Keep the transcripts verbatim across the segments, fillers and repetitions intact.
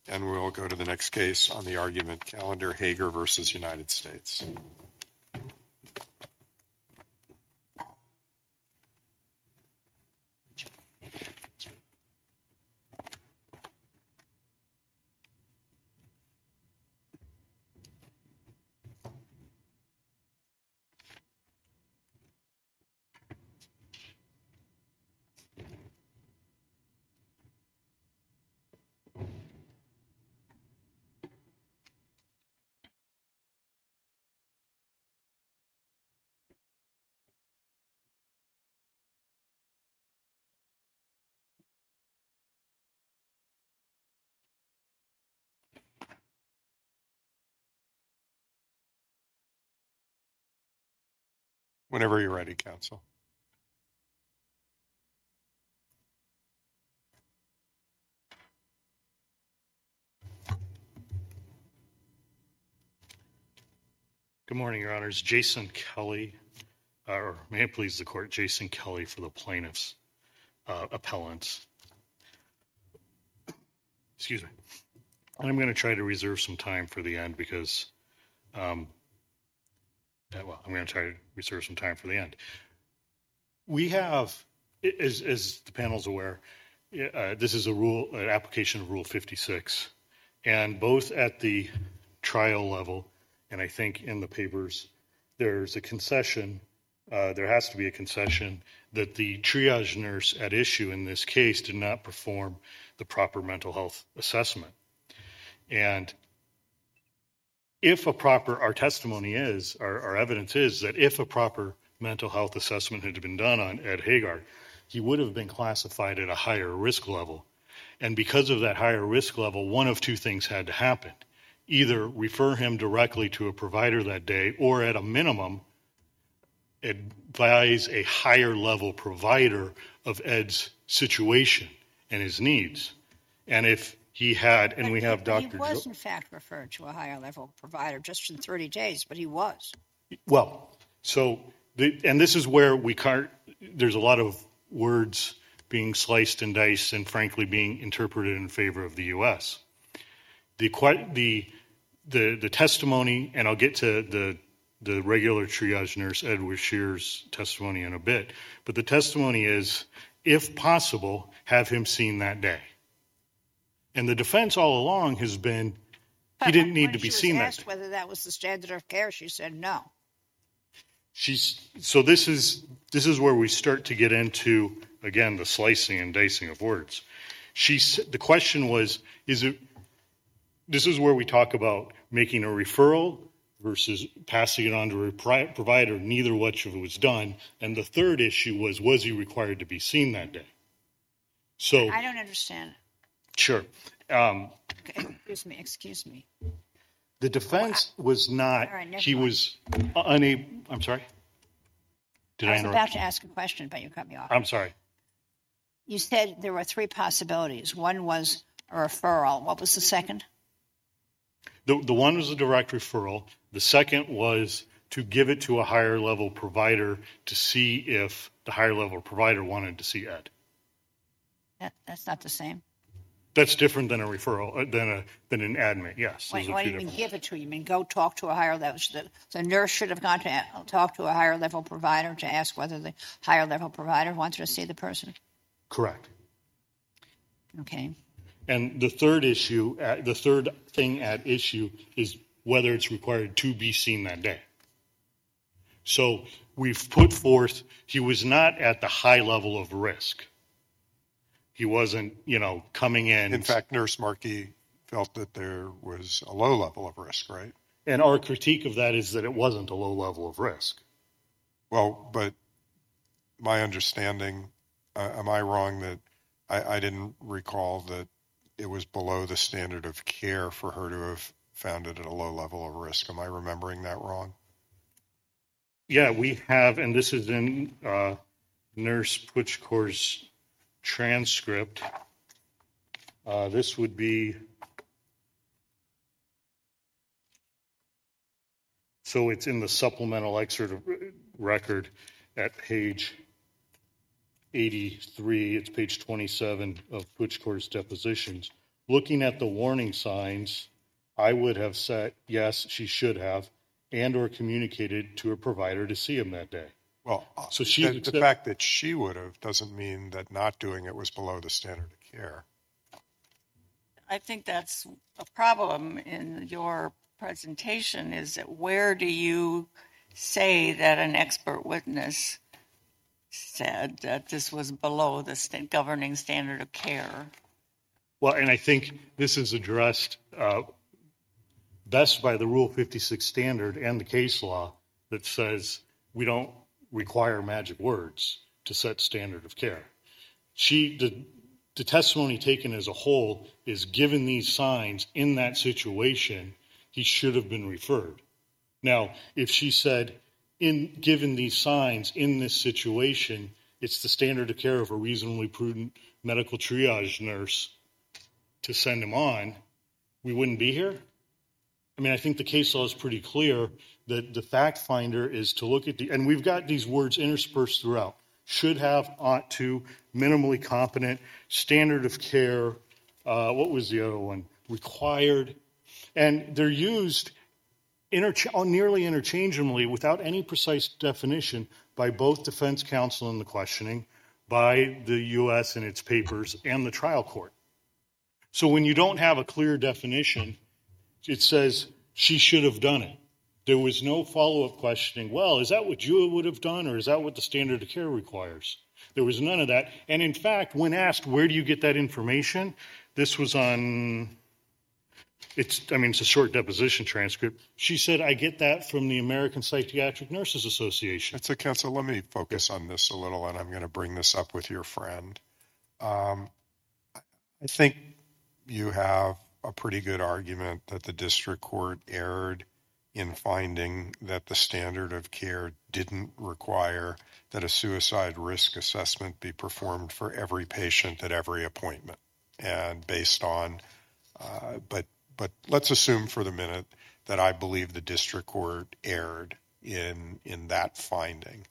And we'll go to the next case on the argument calendar, Hager versus United States. Whenever you're ready, counsel. Good morning, Your Honors. Jason Kelly, uh, or may it please the court, Jason Kelly for the plaintiffs, uh, appellants. Excuse me. And I'm going to try to reserve some time for the end because, um, well, I'm going to try to reserve some time for the end. We have, as, as the panel's aware, uh, this is a rule, an application of Rule fifty-six, and both at the trial level, and I think in the papers, there's a concession, uh, there has to be a concession that the triage nurse at issue in this case did not perform the proper mental health assessment. And if a proper, our testimony is, our, our evidence is that if a proper mental health assessment had been done on Ed Hagar, he would have been classified at a higher risk level. And because of that higher risk level, one of two things had to happen. Either refer him directly to a provider that day, or at a minimum, advise a higher level provider of Ed's situation and his needs. And if he had, and but we have Doctor He was, in fact, referred to a higher level provider just in thirty days, but he was. Well, so, the, and this is where we can't, there's a lot of words being sliced and diced and frankly being interpreted in favor of the U S. The, the, the, the testimony, and I'll get to the, the regular triage nurse, Edward Shear's testimony in a bit, but the testimony is, if possible, have him seen that day. And the defense all along has been, but he didn't need to be she was seen asked that day. Whether that was the standard of care, she said no. She's, so this is, this is where we start to get into, again, the slicing and dicing of words. She's, the question was, is it, this is where we talk about making a referral versus passing it on to a provider, neither which of it was done. And the third issue was, was he required to be seen that day? So I don't understand. Sure. Um, okay, excuse me, excuse me. The defense oh, I, was not, right, he mind. was unable, I'm sorry? Did I, I was interrupt about you? to ask a question, but you cut me off. I'm sorry. You said there were three possibilities. One was a referral. What was the second? The, the one was a direct referral. The second was to give it to a higher level provider to see if the higher level provider wanted to see Ed. That, that's not the same. That's different than a referral, uh, than a than an admit. Yes. Wait, what do you mean give it to you? You mean go talk to a higher level? The, the nurse should have gone to talk to a higher level provider to ask whether the higher level provider wanted to see the person? Correct. Okay. And the third issue, uh, the third thing at issue is whether it's required to be seen that day. So we've put forth, he was not at the high level of risk. He wasn't, you know, coming in. In fact, Nurse Markey felt that there was a low level of risk, right? And our critique of that is that it wasn't a low level of risk. Well, but my understanding, uh, am I wrong that I, I didn't recall that it was below the standard of care for her to have found it at a low level of risk? Am I remembering that wrong? Yeah, we have, and this is in uh, Nurse Puchkor's transcript. Uh, this would be, so it's in the supplemental excerpt of record at page eighty-three. It's page twenty-seven of Puchkor's depositions. looking at the warning signs, I would have said, yes, she should have, and or communicated to her provider to see him that day. Well, So she, the, the fact that she would have doesn't mean that not doing it was below the standard of care. I think that's a problem in your presentation, is that where do you say that an expert witness said that this was below the st- governing standard of care? well, and I think this is addressed uh, best by the Rule fifty-six standard and the case law that says we don't require magic words to set standard of care. She, the, the testimony taken as a whole is, given these signs in that situation, he should have been referred. Now, if she said, in given these signs in this situation, it's the standard of care of a reasonably prudent medical triage nurse to send him on, we wouldn't be here. I mean, I think the case law is pretty clear that the fact finder is to look at the, and we've got these words interspersed throughout: should have, ought to, minimally competent, standard of care, uh, what was the other one? Required. And they're used intercha- nearly interchangeably without any precise definition by both defense counsel in the questioning, by the U S in its papers, and the trial court. So when you don't have a clear definition, it says she should have done it. There was no follow-up questioning, well, is that what you would have done, or is that what the standard of care requires? There was none of that. And in fact, when asked, where do you get that information? This was on, it's, I mean, it's a short deposition transcript. She said, I get that from the American Psychiatric Nurses Association. So, counsel, let me focus on this a little, and I'm going to bring this up with your friend. Um, I think you have a pretty good argument that the district court erred in finding that the standard of care didn't require that a suicide risk assessment be performed for every patient at every appointment. And based on, uh, but but let's assume for the minute that I believe the district court erred in in that finding.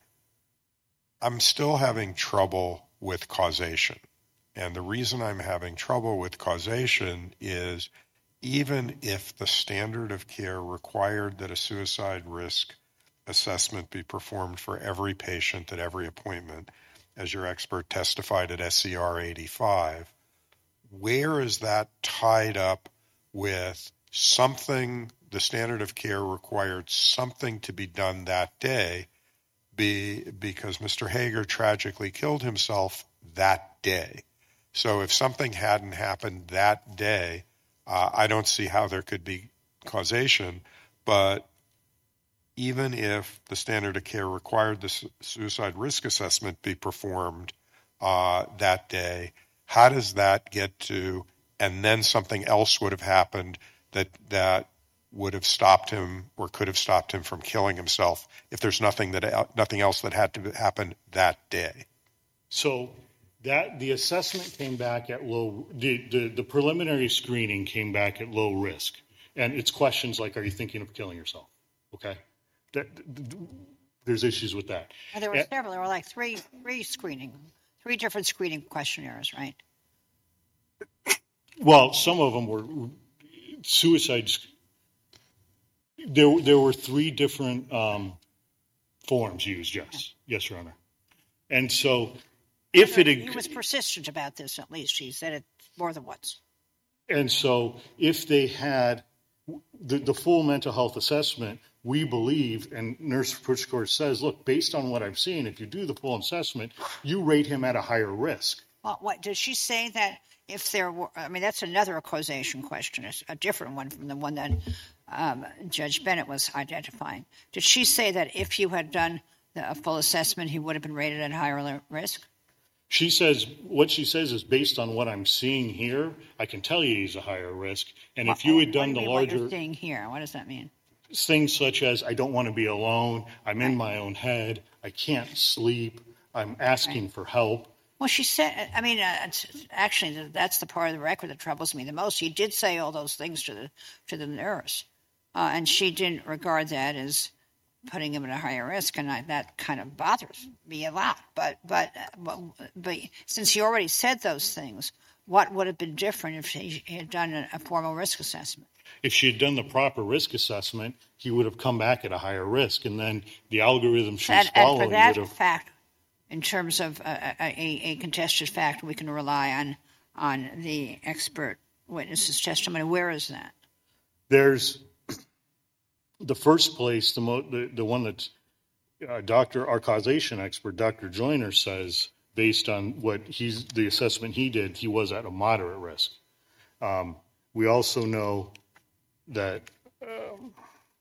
I'm still having trouble with causation. And the reason I'm having trouble with causation is, even if the standard of care required that a suicide risk assessment be performed for every patient at every appointment, as your expert testified at S C R eighty-five, where is that tied up with something, the standard of care required something to be done that day be, because Mister Hager tragically killed himself that day. So if something hadn't happened that day, uh, I don't see how there could be causation. But even if the standard of care required the su- suicide risk assessment be performed uh, that day, how does that get to, and then something else would have happened that that would have stopped him or could have stopped him from killing himself if there's nothing that nothing else that had to happen that day? So that the assessment came back at low, the, the, the preliminary screening came back at low risk. And it's questions like, are you thinking of killing yourself? Okay. That, there's issues with that. And there were Uh, several. There were like three, three screening, three different screening questionnaires, right? Well, some of them were suicides. There, there were three different um, forms used, yes. Yes, Your Honor. And so if it had, He was persistent about this, at least. He said it more than once. and so if they had the, the full mental health assessment, we believe, and Nurse Pritchard says, look, based on what I've seen, if you do the full assessment, you rate him at a higher risk. Well, what did she say that if there were? I mean, that's another causation question, it's a different one from the one that um, Judge Bennett was identifying. Did she say that if you had done the, a full assessment, he would have been rated at higher li- risk? She says, what she says is, based on what I'm seeing here, I can tell you he's a higher risk. And if you had done what do the you mean, what larger you're seeing here, what does that mean? things such as, I don't want to be alone, I'm in my own head, I can't sleep, I'm asking for help. Well, she said, I mean, uh, it's, actually, that's the part of the record that troubles me the most. He did say all those things to the to the nurse, uh, and she didn't regard that as putting him at a higher risk, and I, that kind of bothers me a lot. But, but but but since he already said those things, what would have been different if he had done a, a formal risk assessment? If she had done the proper risk assessment, he would have come back at a higher risk, and then the algorithm she's And, and following for that would have. fact, in terms of a, a, a contested fact, we can rely on on the expert witness's testimony. Where is that? There's the first place, the mo- the, the one that uh, Doctor our causation expert, Doctor Joyner, says based on what he's the assessment he did, he was at a moderate risk. Um, we also know that, um,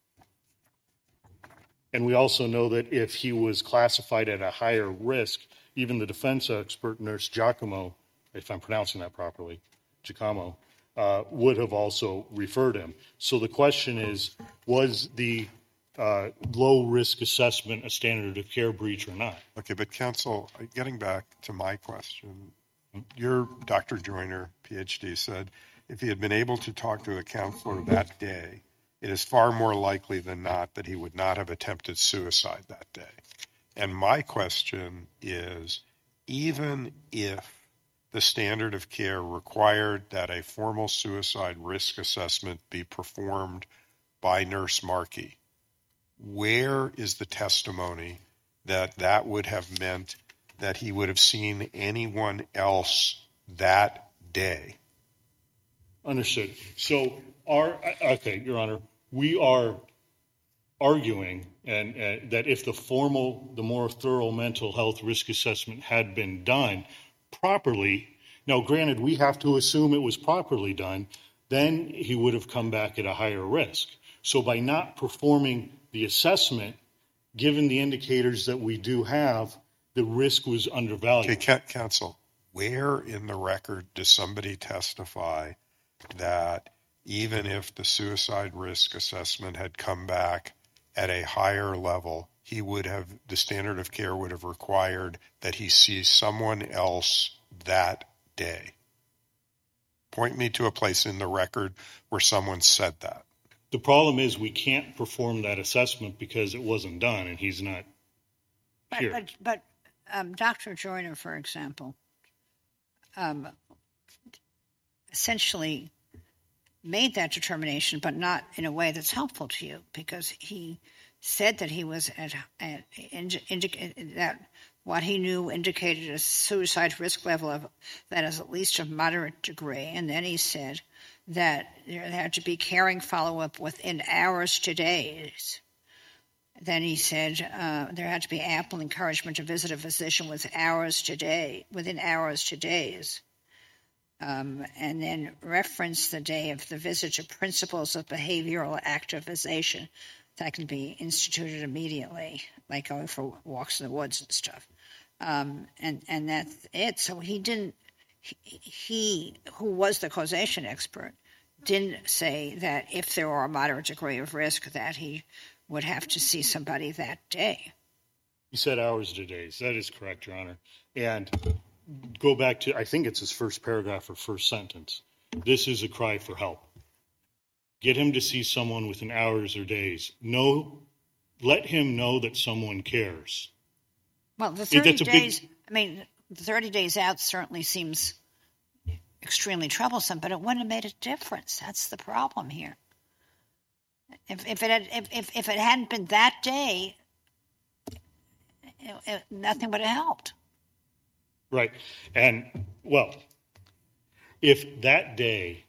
and we also know that if he was classified at a higher risk, even the defense expert, Nurse Giacomo, if I'm pronouncing that properly, Giacomo, uh, would have also referred him. So the question is, was the uh, low risk assessment a standard of care breach or not? Okay, but counsel, getting back to my question, your Doctor Joyner, P H D, said if he had been able to talk to a counselor that day, it is far more likely than not that he would not have attempted suicide that day. And my question is, even if the standard of care required that a formal suicide risk assessment be performed by Nurse Markey, where is the testimony that that would have meant that he would have seen anyone else that day? Understood. So, our okay, Your Honor, we are arguing and uh, that if the formal, the more thorough mental health risk assessment had been done properly, now granted, we have to assume it was properly done, then he would have come back at a higher risk. So by not performing the assessment, given the indicators that we do have, the risk was undervalued. Okay, counsel, where in the record does somebody testify that even if the suicide risk assessment had come back at a higher level, he would have, the standard of care would have required that he see someone else that day? Point me to a place in the record where someone said that. The problem is we can't perform that assessment because it wasn't done, and he's not But here. but, but um, Doctor Joyner, for example, um, essentially made that determination, but not in a way that's helpful to you, because he said that he was at, at indi- that what he knew indicated a suicide risk level of that is at least a moderate degree, and then he said that there had to be caring follow-up within hours to days. Then he said uh, there had to be ample encouragement to visit a physician with hours to day, within hours to days. Um, and then reference the day of the visit to principles of behavioral activization that can be instituted immediately, like going for walks in the woods and stuff. Um, and, and that's it. So he didn't, he, he, who was the causation expert, didn't say that if there were a moderate degree of risk that he would have to see somebody that day. He said hours to days. That is correct, Your Honor. And go back to, I think it's his first paragraph or first sentence. This is a cry for help. Get him to see someone within hours or days. No, let him know that someone cares. Well, the thirty That's a days, big- I mean, the thirty days out certainly seems extremely troublesome, but it wouldn't have made a difference. That's the problem here. If, if it had, if, if, if it hadn't been that day, it, it, nothing would have helped. Right. And, well, if that day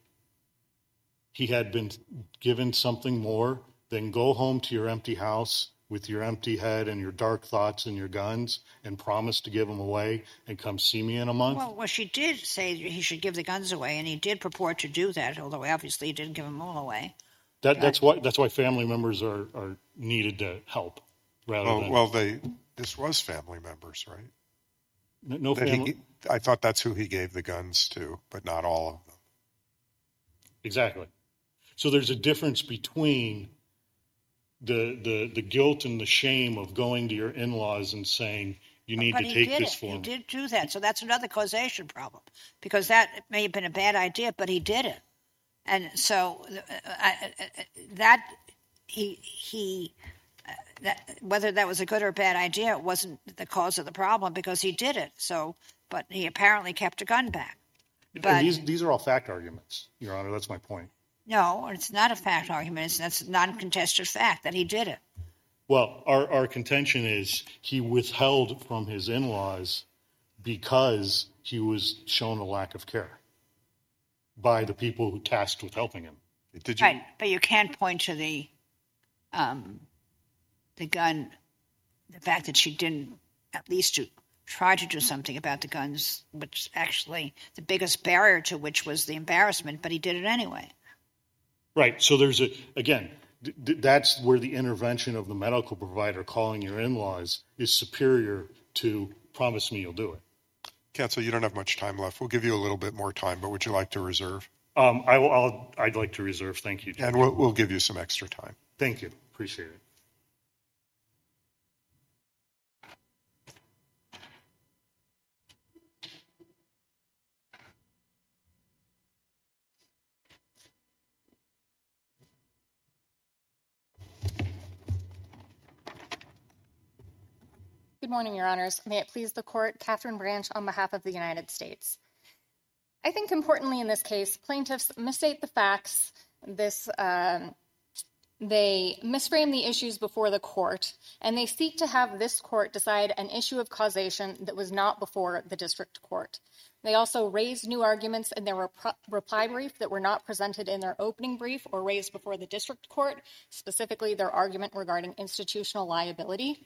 he had been given something more, then go home to your empty house with your empty head and your dark thoughts and your guns and promise to give them away and come see me in a month. Well, well, she did say he should give the guns away, and he did purport to do that, although obviously he didn't give them all away. That, that's why that's why family members are, are needed to help rather Well, than well, they this was family members, right? no, no That family. he, I thought that's who he gave the guns to, but not all of them. Exactly. So there's a difference between the the the guilt and the shame of going to your in-laws and saying you need But to he take did this it. for He me. did do that, so that's another causation problem, because that may have been a bad idea, but he did it. And so uh, I, uh, that he he uh, that, whether that was a good or bad idea, it wasn't the cause of the problem because he did it. So, but he apparently kept a gun back. And But these, these are all fact arguments, Your Honor. That's my point. no, it's not a fact argument. It's that's a non-contested fact that he did it. Well, our, our contention is he withheld from his in-laws because he was shown a lack of care by the people who tasked with helping him. Did you? Right, but you can't point to the um, the gun, the fact that she didn't at least do, try to do something about the guns, which actually the biggest barrier to which was the embarrassment, but he did it anyway. Right. So there's a, again, th- th- that's where the intervention of the medical provider calling your in-laws is superior to promise me you'll do it. Counsel, you don't have much time left. We'll give you a little bit more time, but would you like to reserve? Um, I will, I'll, I'd like to reserve. Thank you, Judge. And we'll, we'll give you some extra time. Thank you. Appreciate it. Good morning, Your Honors. May it please the Court, Catherine Branch on behalf of the United States. I think importantly in this case, plaintiffs misstate the facts. This, um, they misframe the issues before the court, and they seek to have this court decide an issue of causation that was not before the district court. They also raised new arguments in their rep- reply brief that were not presented in their opening brief or raised before the district court, specifically their argument regarding institutional liability.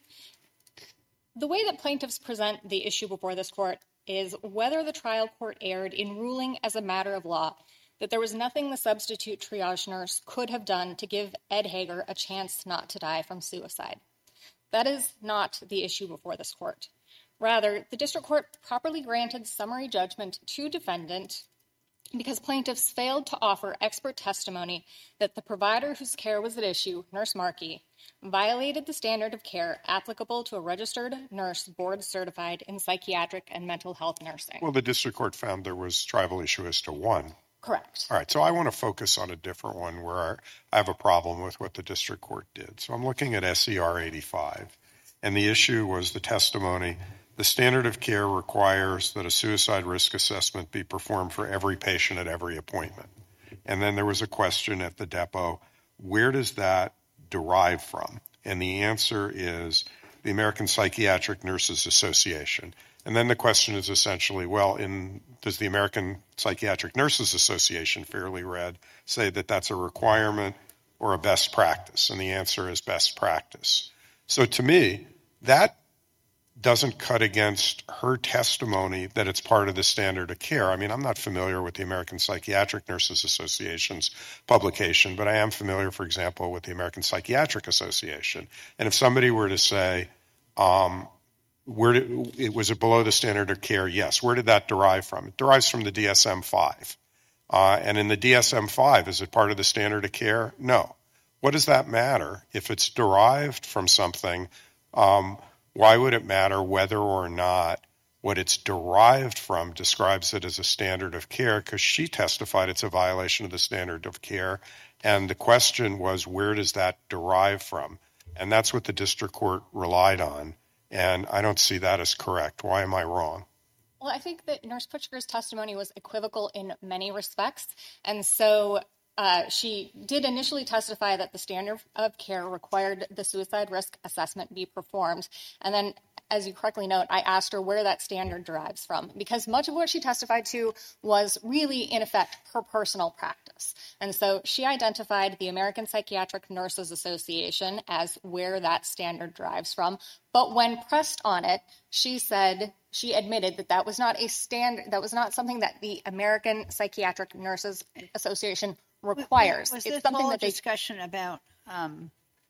The way that plaintiffs present the issue before this court is whether the trial court erred in ruling as a matter of law that there was nothing the substitute triage nurse could have done to give Ed Hager a chance not to die from suicide. That is not the issue before this court. Rather, the district court properly granted summary judgment to defendant because plaintiffs failed to offer expert testimony that the provider whose care was at issue, Nurse Markey, violated the standard of care applicable to a registered nurse board certified in psychiatric and mental health nursing. Well, the district court found there was tribal issue as to one. Correct. All right, so I want to focus on a different one where I have a problem with what the district court did. So I'm looking at S E R eighty-five, and the issue was the testimony. The standard of care requires that a suicide risk assessment be performed for every patient at every appointment. And then there was a question at the depot, where does that derive from? And the answer is the American Psychiatric Nurses Association. And then the question is essentially, well, in, does the American Psychiatric Nurses Association, fairly read, say that that's a requirement or a best practice? And the answer is best practice. So to me, that doesn't cut against her testimony that it's part of the standard of care. I mean, I'm not familiar with the American Psychiatric Nurses Association's publication, but I am familiar, for example, with the American Psychiatric Association. And if somebody were to say, um, where did, it was it below the standard of care? Yes. Where did that derive from? It derives from the D S M five. Uh, and in the D S M five, is it part of the standard of care? No. What does that matter? If it's derived from something, um, why would it matter whether or not what it's derived from describes it as a standard of care? Because she testified it's a violation of the standard of care. And the question was, where does that derive from? And that's what the district court relied on. And I don't see that as correct. Why am I wrong? Well, I think that Nurse Pritchker's testimony was equivocal in many respects. And so uh, she did initially testify that the standard of care required the suicide risk assessment be performed. And then, as you correctly note, I asked her where that standard derives from, because much of what she testified to was really, in effect, her personal practice. And so she identified the American Psychiatric Nurses Association as where that standard derives from. But when pressed on it, she said, she admitted that that was not a standard, that was not something that the American Psychiatric Nurses Association requires. Was it's this something whole that they discussion about um,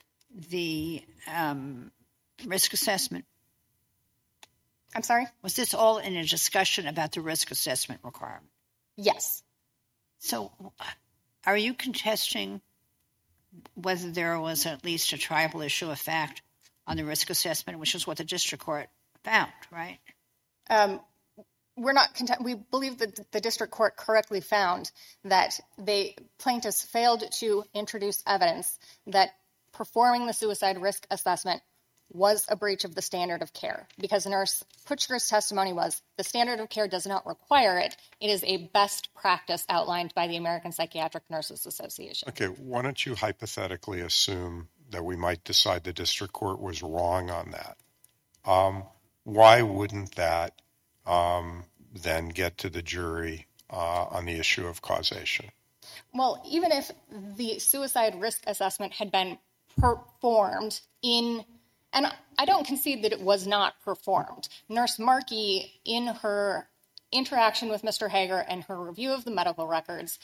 the um, risk assessment? I'm sorry? Was this all in a discussion about the risk assessment requirement? Yes. So are you contesting whether there was at least a tribal issue of fact on the risk assessment, which is what the district court found, right? Um, we're not content. We believe that the district court correctly found that the plaintiffs failed to introduce evidence that performing the suicide risk assessment was a breach of the standard of care, because Nurse Putschger's testimony was the standard of care does not require it. It is a best practice outlined by the American Psychiatric Nurses Association. Okay, why don't you hypothetically assume that we might decide the district court was wrong on that? Um, why wouldn't that um, then get to the jury uh, on the issue of causation? Well, even if the suicide risk assessment had been performed in, and I don't concede that it was not performed. Nurse Markey, in her interaction with Mister Hager and her review of the medical records,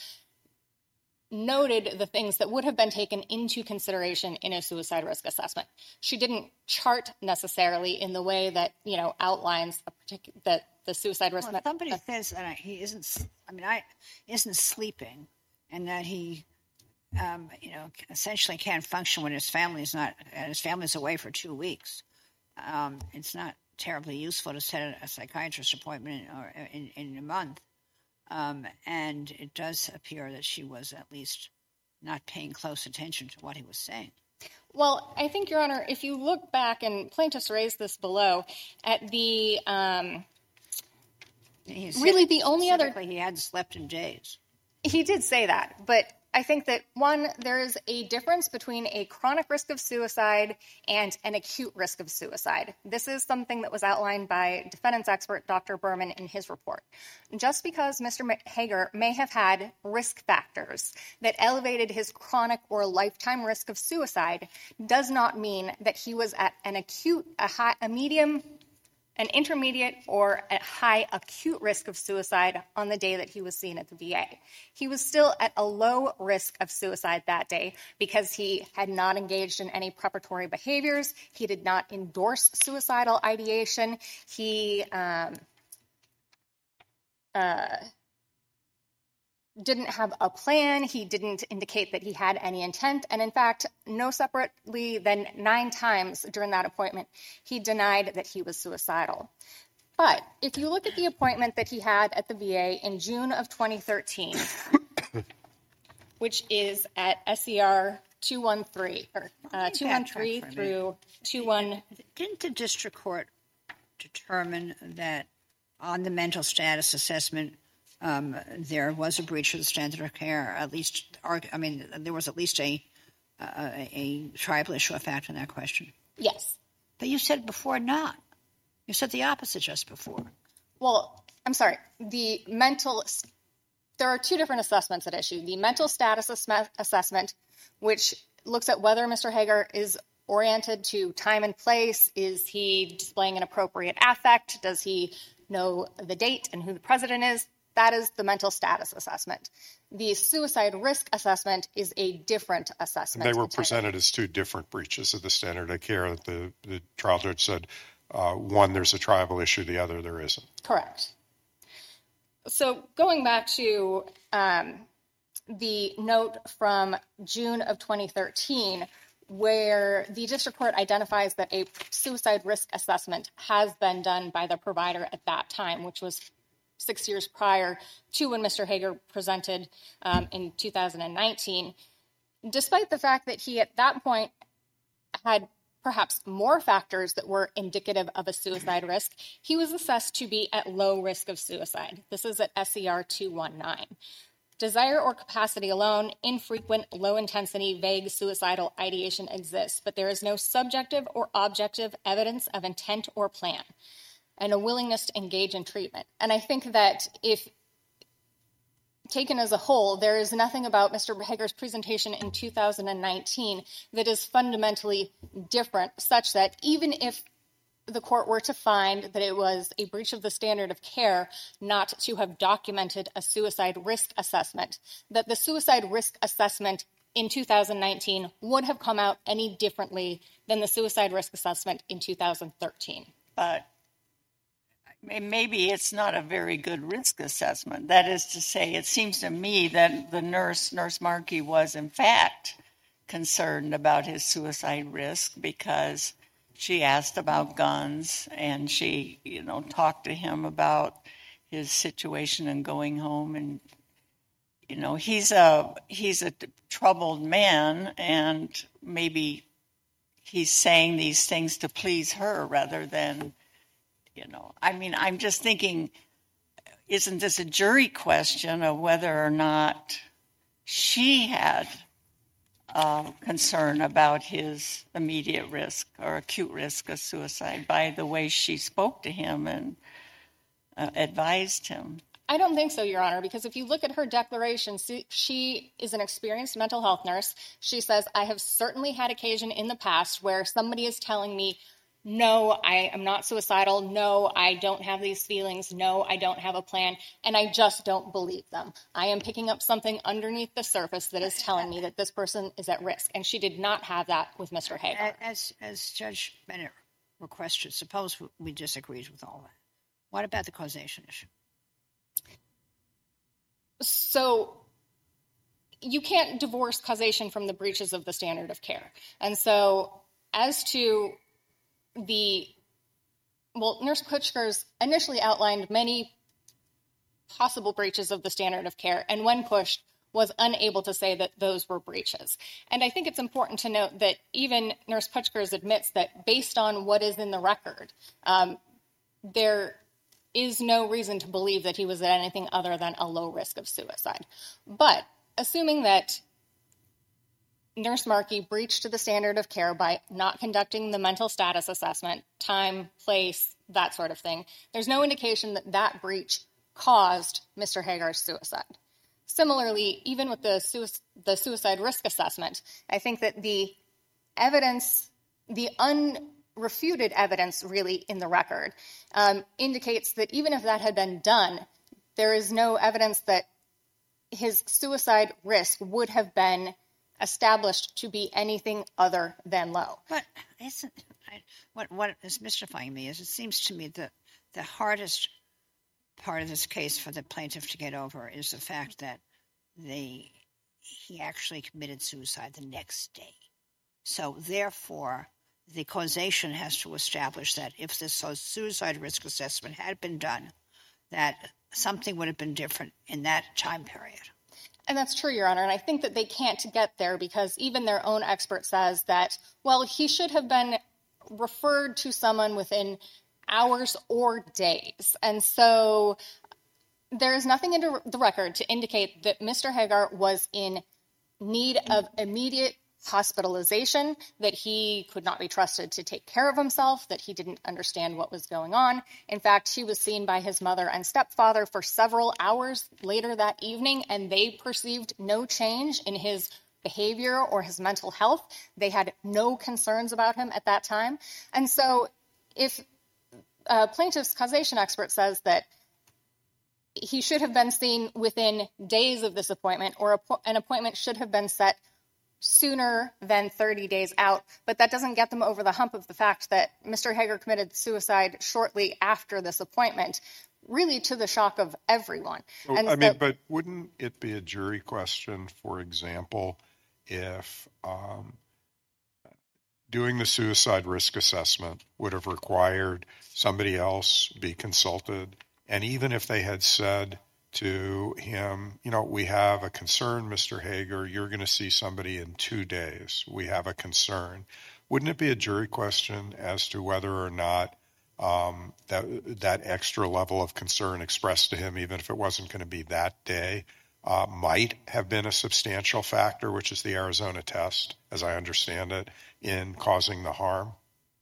noted the things that would have been taken into consideration in a suicide risk assessment. She didn't chart necessarily in the way that, you know, outlines a particular, that the suicide risk. Well, if somebody uh, says that he isn't, I mean, I isn't sleeping, and that he, um, you know, essentially can't function when his family is not, and his family's away for two weeks. Um, it's not terribly useful to set a psychiatrist appointment in, or in, in a month. Um, and it does appear that she was at least not paying close attention to what he was saying. Well, I think, Your Honor, if you look back, and plaintiffs raised this below, at the um, really the only other he hadn't slept in days. He did say that, but I think that, one, there is a difference between a chronic risk of suicide and an acute risk of suicide. This is something that was outlined by defendant's expert, Doctor Berman, in his report. Just because Mister Hager may have had risk factors that elevated his chronic or lifetime risk of suicide does not mean that he was at an acute, a high, a medium, an intermediate, or a high acute risk of suicide on the day that he was seen at the V A. He was still at a low risk of suicide that day because he had not engaged in any preparatory behaviors. He did not endorse suicidal ideation. He um, uh, didn't have a plan. He didn't indicate that he had any intent. And in fact, no separately than nine times during that appointment, he denied that he was suicidal. But if you look at the appointment that he had at the V A in June of twenty thirteen, which is at S E R two one three, or uh, two one three through two one. Didn't the district court determine that on the mental status assessment, Um, there was a breach of the standard of care? At least, I mean, there was at least a a, a tribal issue of fact in that question. Yes. But you said before not. You said the opposite just before. Well, I'm sorry. The mental, there are two different assessments at issue. The mental status ass- assessment, which looks at whether Mister Hager is oriented to time and place. Is he displaying an appropriate affect? Does he know the date and who the president is? That is the mental status assessment. The suicide risk assessment is a different assessment. And they were presented as two different breaches of the standard of care. The, the trial judge said, uh, one, there's a tribal issue, the other, there isn't. Correct. So going back to um, the note from June of twenty thirteen, where the district court identifies that a suicide risk assessment has been done by the provider at that time, which was six years prior to when Mister Hager presented um, in two thousand nineteen, despite the fact that he at that point had perhaps more factors that were indicative of a suicide risk, he was assessed to be at low risk of suicide. This is at S E R two one nine. Desire or capacity alone, infrequent, low-intensity, vague suicidal ideation exists, but there is no subjective or objective evidence of intent or plan, and a willingness to engage in treatment. And I think that if taken as a whole, there is nothing about Mister Hager's presentation in two thousand nineteen that is fundamentally different, such that even if the court were to find that it was a breach of the standard of care not to have documented a suicide risk assessment, that the suicide risk assessment in two thousand nineteen would have come out any differently than the suicide risk assessment in two thousand thirteen. But maybe it's not a very good risk assessment. That is to say, it seems to me that the nurse, Nurse Markey, was in fact concerned about his suicide risk because she asked about guns and she, you know, talked to him about his situation and going home. And, you know, he's a he's a troubled man, and maybe he's saying these things to please her rather than, you know, I mean, I'm just thinking, isn't this a jury question of whether or not she had uh, concern about his immediate risk or acute risk of suicide by the way she spoke to him and uh, advised him? I don't think so, Your Honor, because if you look at her declaration, she is an experienced mental health nurse. She says, I have certainly had occasion in the past where somebody is telling me, no, I am not suicidal. No, I don't have these feelings. No, I don't have a plan. And I just don't believe them. I am picking up something underneath the surface that is telling me that this person is at risk. And she did not have that with Mister Hagar. As, as Judge Bennett requested, suppose we disagreed with all that. What about the causation issue? So you can't divorce causation from the breaches of the standard of care. And so as to the, well, Nurse Kutchker's initially outlined many possible breaches of the standard of care, and when pushed, was unable to say that those were breaches. And I think it's important to note that even Nurse Kutchker's admits that based on what is in the record, um, there is no reason to believe that he was at anything other than a low risk of suicide. But assuming that Nurse Markey breached the standard of care by not conducting the mental status assessment, time, place, that sort of thing, there's no indication that that breach caused Mister Hagar's suicide. Similarly, even with the, sui- the suicide risk assessment, I think that the evidence, the unrefuted evidence really in the record, um, indicates that even if that had been done, there is no evidence that his suicide risk would have been established to be anything other than low. But isn't, I, what, what is mystifying me is it seems to me that the hardest part of this case for the plaintiff to get over is the fact that they, he actually committed suicide the next day. So therefore, the causation has to establish that if this suicide risk assessment had been done, that something would have been different in that time period. And that's true, Your Honor. And I think that they can't get there because even their own expert says that, well, he should have been referred to someone within hours or days. And so there is nothing in the record to indicate that Mister Hagar was in need of immediate hospitalization, that he could not be trusted to take care of himself, that he didn't understand what was going on. In fact, he was seen by his mother and stepfather for several hours later that evening, and they perceived no change in his behavior or his mental health. They had no concerns about him at that time. And so if a plaintiff's causation expert says that he should have been seen within days of this appointment, or an appointment should have been set sooner than thirty days out, but that doesn't get them over the hump of the fact that Mister Hagar committed suicide shortly after this appointment, really to the shock of everyone. Oh, and I so, mean, but wouldn't it be a jury question, for example, if um, doing the suicide risk assessment would have required somebody else be consulted, and even if they had said to him, you know, we have a concern, Mister Hagar, you're going to see somebody in two days. We have a concern. Wouldn't it be a jury question as to whether or not um, that that extra level of concern expressed to him, even if it wasn't going to be that day, uh, might have been a substantial factor, which is the Arizona test, as I understand it, in causing the harm?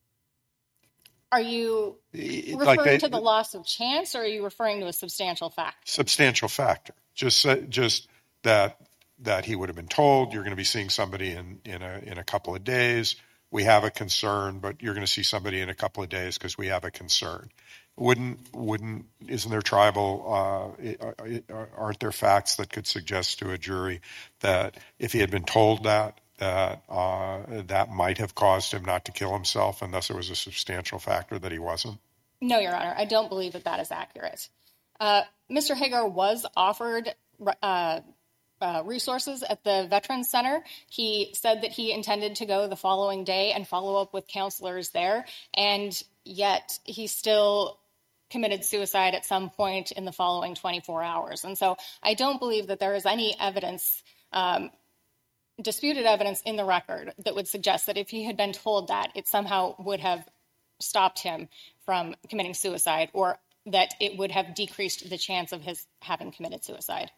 Are you referring like they, to the loss of chance, or are you referring to a substantial factor? Substantial factor. Just just that that he would have been told, you're going to be seeing somebody in, in, a, in a couple of days. We have a concern, but you're going to see somebody in a couple of days because we have a concern. Wouldn't, wouldn't, isn't there tribal, uh, aren't there facts that could suggest to a jury that if he had been told that, that uh, that might have caused him not to kill himself, and thus it was a substantial factor that he wasn't? No, Your Honor, I don't believe that that is accurate. Uh, Mister Hagar was offered uh, uh, resources at the Veterans Center. He said that he intended to go the following day and follow up with counselors there, and yet he still committed suicide at some point in the following twenty-four hours. And so I don't believe that there is any evidence um, disputed evidence in the record that would suggest that if he had been told that, it somehow would have stopped him from committing suicide, or that it would have decreased the chance of his having committed suicide.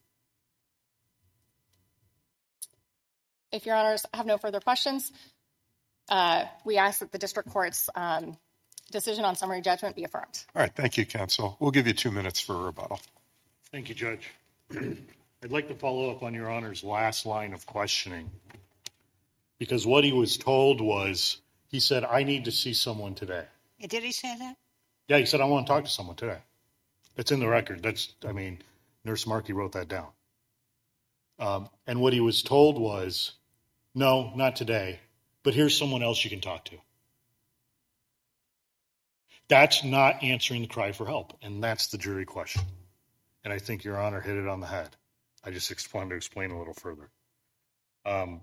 If your honors have no further questions, uh, we ask that the district court's um, decision on summary judgment be affirmed. All right. Thank you, counsel. We'll give you two minutes for a rebuttal. Thank you, Judge. I'd like to follow up on your honor's last line of questioning, because what he was told was, he said, I need to see someone today. Did he say that? Yeah, he said, I want to talk to someone today. That's in the record. That's, I mean, Nurse Markey wrote that down. Um, and what he was told was, no, not today, but here's someone else you can talk to. That's not answering the cry for help, and that's the jury question. And I think your honor hit it on the head. I just wanted to explain a little further. Um,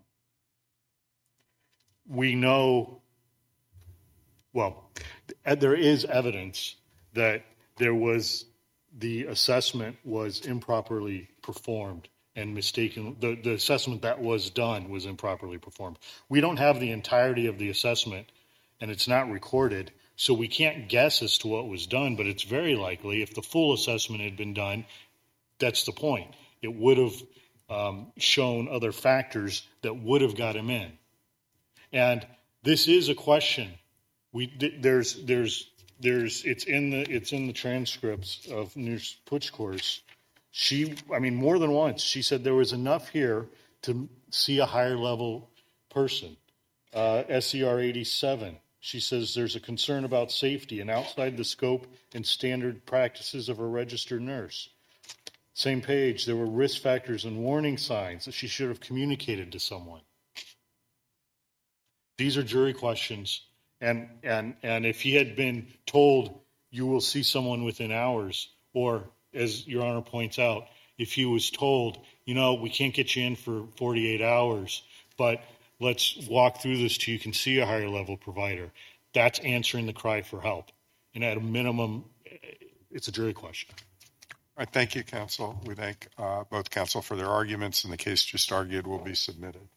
we know, well, there is evidence that there was, the assessment was improperly performed and mistaken. The, the assessment that was done was improperly performed. We don't have the entirety of the assessment, and it's not recorded, so we can't guess as to what was done, but it's very likely if the full assessment had been done, that's the point. It would have um, shown other factors that would have got him in. And this is a question. We there's there's there's it's in the it's in the transcripts of Nurse Puchkor's. She, I mean, more than once, she said there was enough here to see a higher level person. Uh, S E R eighty-seven. She says there's a concern about safety and outside the scope and standard practices of a registered nurse. Same page, there were risk factors and warning signs that she should have communicated to someone. These are jury questions, and and and if he had been told you will see someone within hours, or as your honor points out, if he was told, you know, we can't get you in for forty-eight hours, but let's walk through this till you can see a higher level provider, that's answering the cry for help. And at a minimum, it's a jury question. All right. Thank you, counsel. We thank uh, both counsel for their arguments, and the case just argued will be submitted.